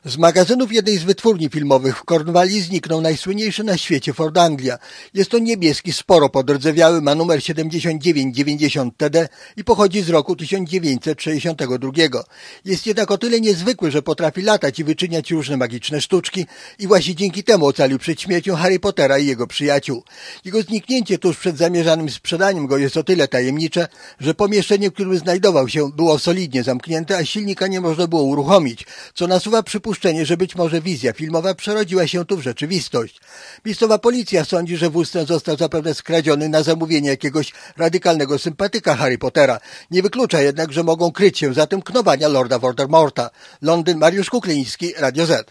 Z magazynów jednej z wytwórni filmowych w Cornwalli zniknął najsłynniejszy na świecie Ford Anglia. Jest to niebieski, sporo podrdzewiały, ma numer 7990 TD i pochodzi z roku 1962. Jest jednak o tyle niezwykły, że potrafi latać i wyczyniać różne magiczne sztuczki i właśnie dzięki temu ocalił przed śmiercią Harry Pottera i jego przyjaciół. Jego zniknięcie tuż przed zamierzonym sprzedaniem go jest o tyle tajemnicze, że pomieszczenie, w którym znajdował się, było solidnie zamknięte, a silnika nie można było uruchomić, co nasuwa przypuszczenie, że być może wizja filmowa przerodziła się tu w rzeczywistość. Miejscowa policja sądzi, że wóz ten został zapewne skradziony na zamówienie jakiegoś radykalnego sympatyka Harry Pottera. Nie wyklucza jednak, że mogą kryć się za tym knowania Lorda Voldemorta. Londyn, Mariusz Kukliński, Radio Z.